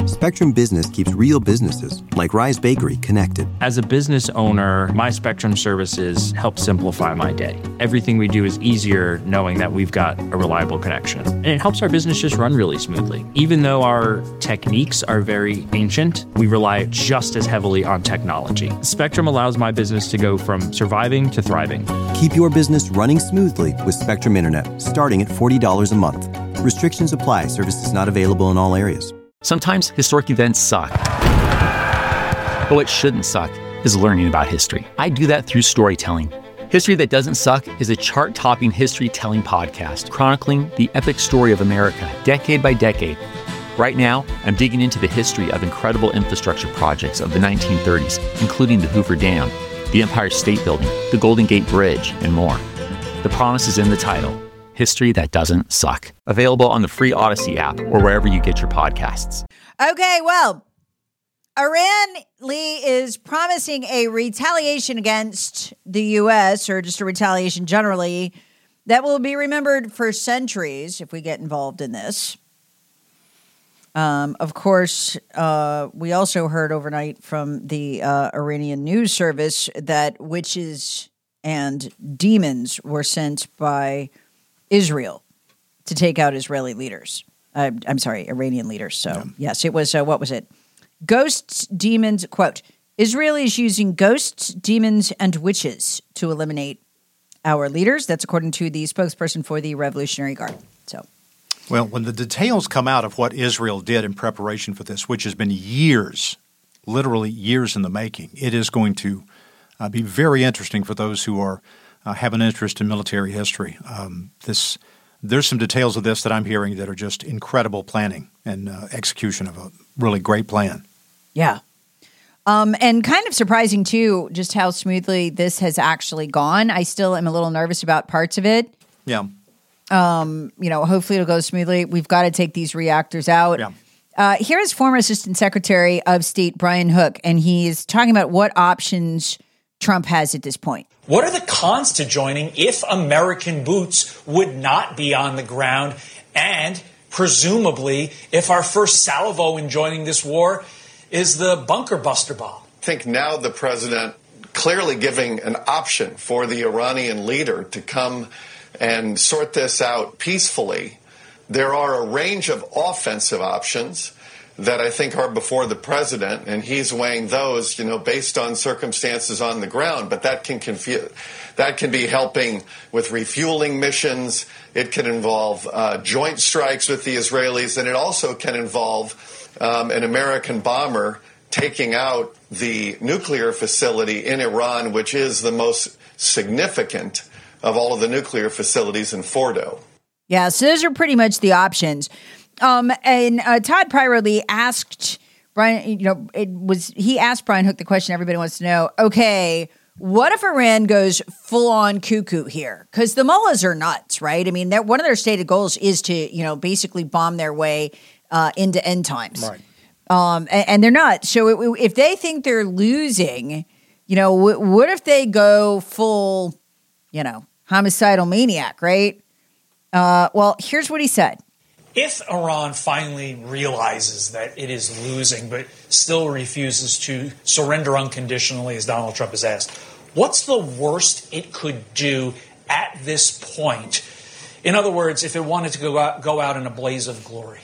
Spectrum Business keeps real businesses, like Rise Bakery, connected. As a business owner, my Spectrum services help simplify my day. Everything we do is easier knowing that we've got a reliable connection. And it helps our business just run really smoothly. Even though our techniques are very ancient, we rely just as heavily on technology. Spectrum allows my business to go from surviving to thriving. Keep your business running smoothly with Spectrum Internet, starting at $40 a month. Restrictions apply. Services not available in all areas. Sometimes historic events suck. But what shouldn't suck is learning about history. I do that through storytelling. History That Doesn't Suck is a chart-topping history-telling podcast chronicling the epic story of America, decade by decade. Right now, I'm digging into the history of incredible infrastructure projects of the 1930s, including the Hoover Dam, the Empire State Building, the Golden Gate Bridge, and more. The promise is in the title. History That Doesn't Suck. Available on the free Odyssey app or wherever you get your podcasts. Okay, well, Iran, Lee, is promising a retaliation against the U.S., or just a retaliation generally, that will be remembered for centuries if we get involved in this. Of course, we also heard overnight from the Iranian news service that witches and demons were sent by Israel to take out Israeli leaders. I'm sorry, Iranian leaders. So, yes, it was, what was it? Ghosts, demons, quote, Israel is using ghosts, demons, and witches to eliminate our leaders. That's according to the spokesperson for the Revolutionary Guard. So, well, when the details come out of what Israel did in preparation for this, which has been years, literally years in the making, it is going to be very interesting for those who are have an interest in military history. There's some details of this that I'm hearing that are just incredible planning and execution of a really great plan. Yeah. And kind of surprising, too, just how smoothly this has actually gone. I still am a little nervous about parts of it. Yeah. Hopefully it'll go smoothly. We've got to take these reactors out. Yeah. Here is former Assistant Secretary of State Brian Hook, and he's talking about what options Trump has at this point. What are the cons to joining if American boots would not be on the ground? And presumably, if our first salvo in joining this war is the bunker buster bomb. I think now the president clearly giving an option for the Iranian leader to come and sort this out peacefully. There are a range of offensive options that I think are before the president, and he's weighing those, based on circumstances on the ground. But that can be helping with refueling missions. It can involve joint strikes with the Israelis, and it also can involve an American bomber taking out the nuclear facility in Iran, which is the most significant of all of the nuclear facilities in Fordo. Yeah, so those are pretty much the options. And Todd Pryor asked Brian, he asked Brian Hook the question everybody wants to know. Okay, what if Iran goes full on cuckoo here? Because the mullahs are nuts, right? I mean, one of their stated goals is to, basically bomb their way into end times. Right. And they're not. So if they think they're losing, what if they go full, homicidal maniac, right? Well, here's what he said. If Iran finally realizes that it is losing but still refuses to surrender unconditionally, as Donald Trump has asked, what's the worst it could do at this point? In other words, if it wanted to go out in a blaze of glory.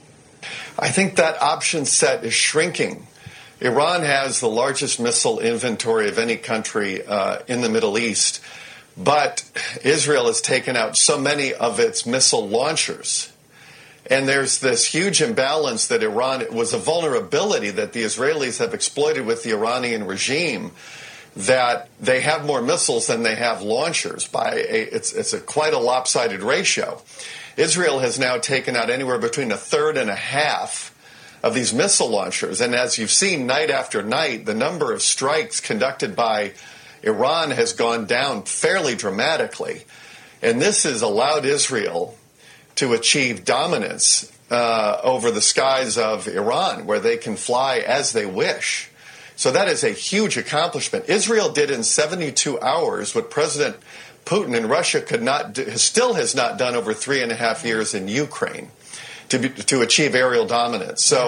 I think that option set is shrinking. Iran has the largest missile inventory of any country in the Middle East, but Israel has taken out so many of its missile launchers. And there's this huge imbalance that it was a vulnerability that the Israelis have exploited with the Iranian regime, that they have more missiles than they have launchers. It's quite a lopsided ratio. Israel has now taken out anywhere between a third and a half of these missile launchers. And as you've seen night after night, the number of strikes conducted by Iran has gone down fairly dramatically. And this has allowed Israel to achieve dominance over the skies of Iran, where they can fly as they wish. So that is a huge accomplishment. Israel did in 72 hours what President Putin in Russia still has not done over 3.5 years in Ukraine to achieve aerial dominance. So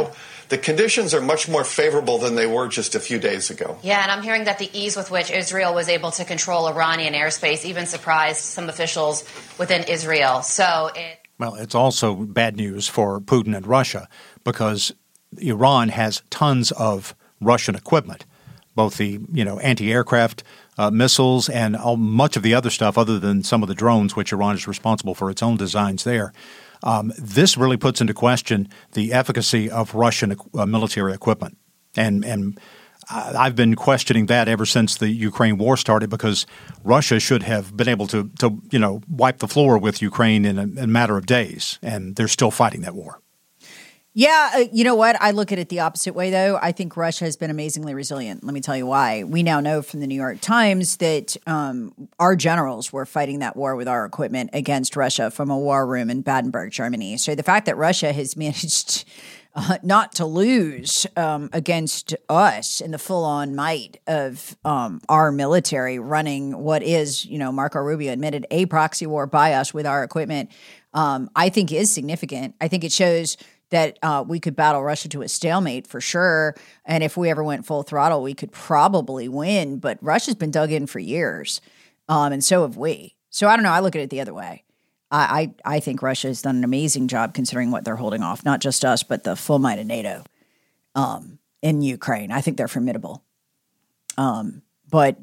the conditions are much more favorable than they were just a few days ago. Yeah, and I'm hearing that the ease with which Israel was able to control Iranian airspace even surprised some officials within Israel. Well, it's also bad news for Putin and Russia because Iran has tons of Russian equipment, both the anti-aircraft missiles and much of the other stuff other than some of the drones, which Iran is responsible for its own designs there. This really puts into question the efficacy of Russian military equipment. And I've been questioning that ever since the Ukraine war started because Russia should have been able to wipe the floor with Ukraine in a matter of days, and they're still fighting that war. Yeah, you know what? I look at it the opposite way, though. I think Russia has been amazingly resilient. Let me tell you why. We now know from the New York Times that our generals were fighting that war with our equipment against Russia from a war room in Baden-Württemberg, Germany. So the fact that Russia has managed not to lose against us in the full-on might of our military running what is, Marco Rubio admitted, a proxy war by us with our equipment, I think is significant. I think it shows that we could battle Russia to a stalemate for sure. And if we ever went full throttle, we could probably win. But Russia's been dug in for years, and so have we. So I don't know. I look at it the other way. I think Russia has done an amazing job considering what they're holding off, not just us, but the full might of NATO in Ukraine. I think they're formidable. But,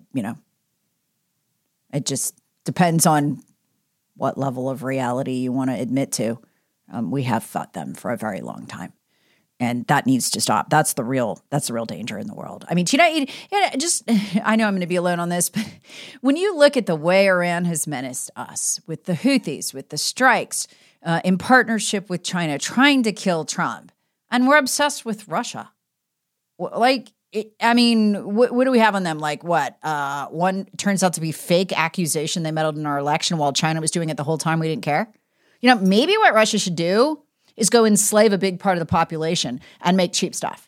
it just depends on what level of reality you want to admit to. We have fought them for a very long time, and that needs to stop. That's the real danger in the world. I mean, I know I'm going to be alone on this, but when you look at the way Iran has menaced us with the Houthis, with the strikes, in partnership with China, trying to kill Trump, and we're obsessed with Russia. What do we have on them? Like what? One turns out to be fake accusation they meddled in our election while China was doing it the whole time we didn't care. Maybe what Russia should do is go enslave a big part of the population and make cheap stuff.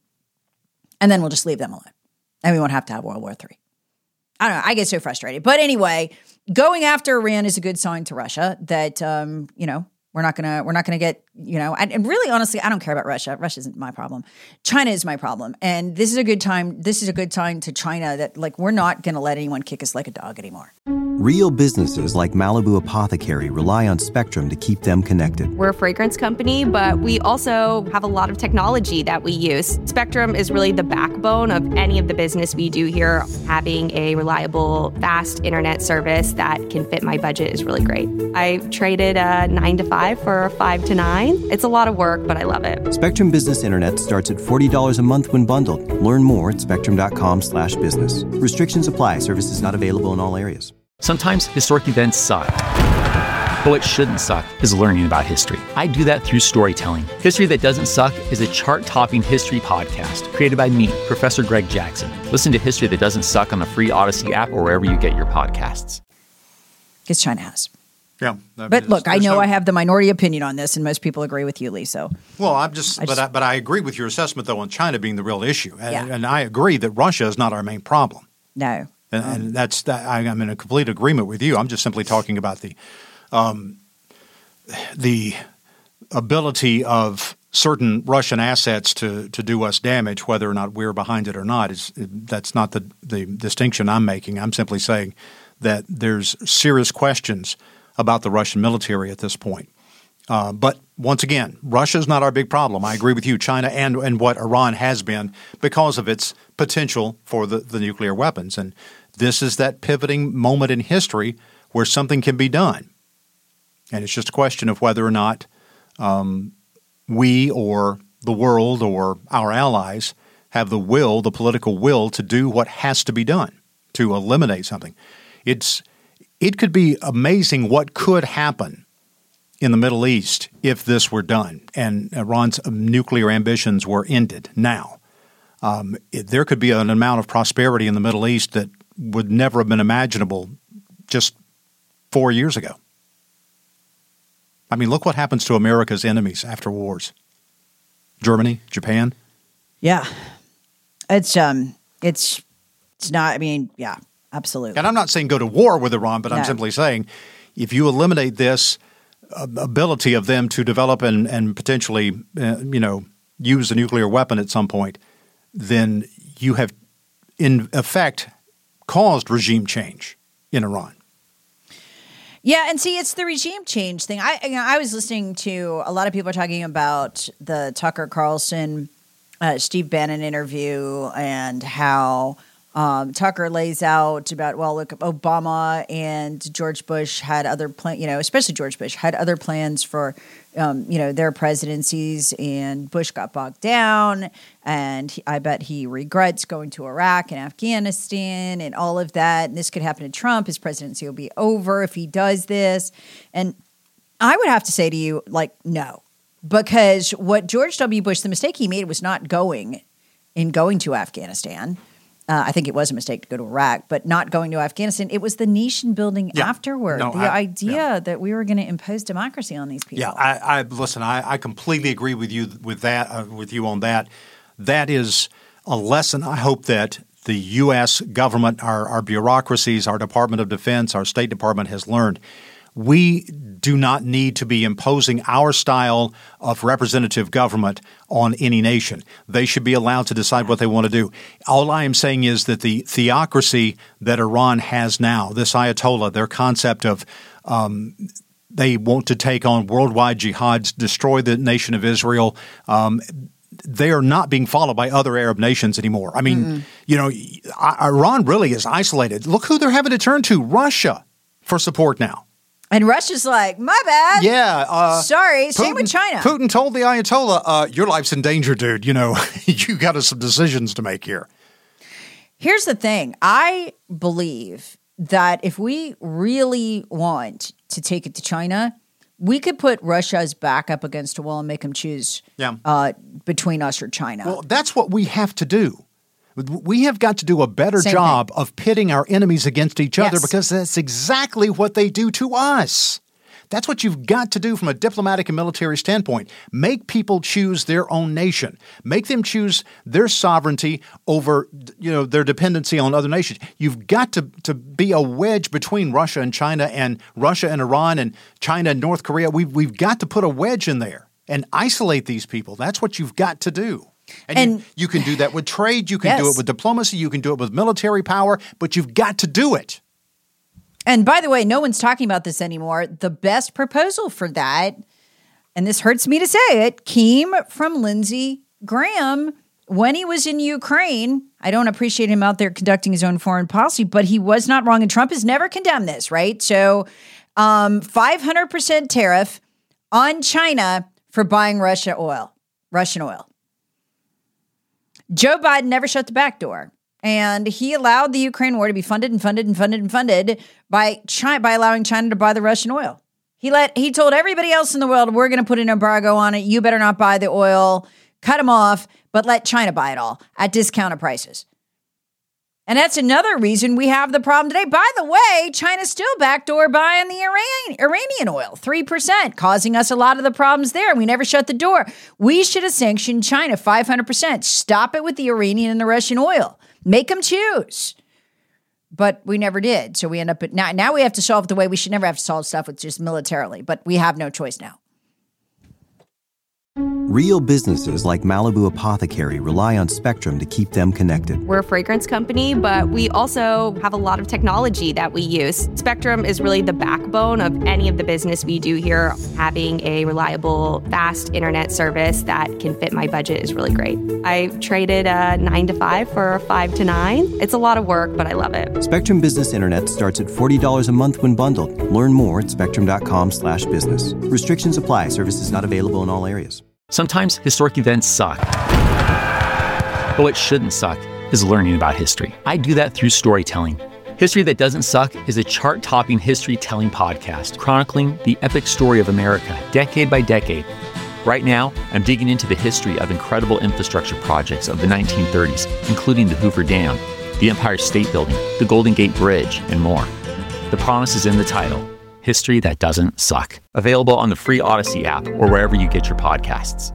And then we'll just leave them alone. And we won't have to have World War III. I don't know. I get so frustrated. But anyway, going after Iran is a good sign to Russia that, we're not gonna get, and really, honestly, I don't care about Russia. Russia isn't my problem. China is my problem. And this is a good time. This is a good sign to China that we're not going to let anyone kick us like a dog anymore. Real businesses like Malibu Apothecary rely on Spectrum to keep them connected. We're a fragrance company, but we also have a lot of technology that we use. Spectrum is really the backbone of any of the business we do here. Having a reliable, fast internet service that can fit my budget is really great. I traded a 9 to 5 for a 5 to 9. It's a lot of work, but I love it. Spectrum Business Internet starts at $40 a month when bundled. Learn more at spectrum.com/business. Restrictions apply. Services not available in all areas. Sometimes historic events suck. But what shouldn't suck is learning about history. I do that through storytelling. History That Doesn't Suck is a chart-topping history podcast created by me, Professor Greg Jackson. Listen to History That Doesn't Suck on the free Odyssey app or wherever you get your podcasts. Because China has. Yeah. But look, I know I have the minority opinion on this, and most people agree with you, Lee. So, well, but I agree with your assessment, though, on China being the real issue. Yeah. And I agree that Russia is not our main problem. No. And I'm in a complete agreement with you. I'm just simply talking about the ability of certain Russian assets to do us damage, whether or not we're behind it or not. That's not the distinction I'm making. I'm simply saying that there's serious questions about the Russian military at this point. But once again, Russia is not our big problem. I agree with you. China and what Iran has been because of its potential for the nuclear weapons. And this is that pivoting moment in history where something can be done. And it's just a question of whether or not we or the world or our allies have the political will to do what has to be done to eliminate something. It could be amazing what could happen in the Middle East if this were done and Iran's nuclear ambitions were ended now. There could be an amount of prosperity in the Middle East that would never have been imaginable just 4 years ago. I mean, look what happens to America's enemies after wars. Germany, Japan. Yeah. It's not, I mean, yeah, absolutely. And I'm not saying go to war with Iran, but I'm simply saying if you eliminate this ability of them to develop and potentially, use a nuclear weapon at some point, then you have, in effect, caused regime change in Iran. Yeah, and see, it's the regime change thing. I was listening to a lot of people talking about the Tucker Carlson, Steve Bannon interview and how Tucker lays out about, well, look, Obama and George Bush had other plans, especially George Bush had other plans for, their presidencies, and Bush got bogged down. And I bet he regrets going to Iraq and Afghanistan and all of that. And this could happen to Trump. His presidency will be over if he does this. And I would have to say to you, no, because what George W. Bush, the mistake he made was not going to Afghanistan. I think it was a mistake to go to Iraq, but not going to Afghanistan. It was the nation building afterward. The idea that we were going to impose democracy on these people. Yeah, listen. I completely agree with you with that. With you on that. That is a lesson. I hope that the U.S. government, our bureaucracies, our Department of Defense, our State Department has learned. We do not need to be imposing our style of representative government on any nation. They should be allowed to decide what they want to do. All I am saying is that the theocracy that Iran has now, this Ayatollah, their concept of they want to take on worldwide jihads, destroy the nation of Israel, they are not being followed by other Arab nations anymore. I mean, Iran really is isolated. Look who they're having to turn to, Russia, for support now. And Russia's like, my bad. Yeah. Sorry. Same with China. Putin told the Ayatollah, your life's in danger, dude. You got some decisions to make here. Here's the thing. I believe that if we really want to take it to China, we could put Russia's back up against a wall and make them choose between us or China. Well, that's what we have to do. We have got to do a better job of pitting our enemies against each other, because that's exactly what they do to us. That's what you've got to do from a diplomatic and military standpoint. Make people choose their own nation. Make them choose their sovereignty over, their dependency on other nations. You've got to be a wedge between Russia and China, and Russia and Iran, and China and North Korea. We've got to put a wedge in there and isolate these people. That's what you've got to do. And you can do that with trade. You can do it with diplomacy. You can do it with military power. But you've got to do it. And by the way, no one's talking about this anymore. The best proposal for that, and this hurts me to say it, came from Lindsey Graham when he was in Ukraine. I don't appreciate him out there conducting his own foreign policy, but he was not wrong. And Trump has never condemned this, right? So 500% tariff on China for buying Russian oil. Joe Biden never shut the back door, and he allowed the Ukraine war to be funded by allowing China to buy the Russian oil. He told everybody else in the world, we're going to put an embargo on it. You better not buy the oil, cut them off, but let China buy it all at discounted prices. And that's another reason we have the problem today. By the way, China's still backdoor buying the Iranian oil, 3%, causing us a lot of the problems there. We never shut the door. We should have sanctioned China 500%. Stop it with the Iranian and the Russian oil. Make them choose. But we never did. So we end up now we have to solve the way we should never have to solve stuff with just militarily. But we have no choice now. Real businesses like Malibu Apothecary rely on Spectrum to keep them connected. We're a fragrance company, but we also have a lot of technology that we use. Spectrum is really the backbone of any of the business we do here. Having a reliable, fast internet service that can fit my budget is really great. I traded a 9 to 5 for a 5 to 9. It's a lot of work, but I love it. Spectrum Business Internet starts at $40 a month when bundled. Learn more at spectrum.com/business. Restrictions apply. Services not available in all areas. Sometimes historic events suck. But what shouldn't suck is learning about history. I do that through storytelling. History That Doesn't Suck is a chart-topping history-telling podcast chronicling the epic story of America, decade by decade. Right now, I'm digging into the history of incredible infrastructure projects of the 1930s, including the Hoover Dam, the Empire State Building, the Golden Gate Bridge, and more. The promise is in the title. History That Doesn't Suck. Available on the free Odyssey app or wherever you get your podcasts.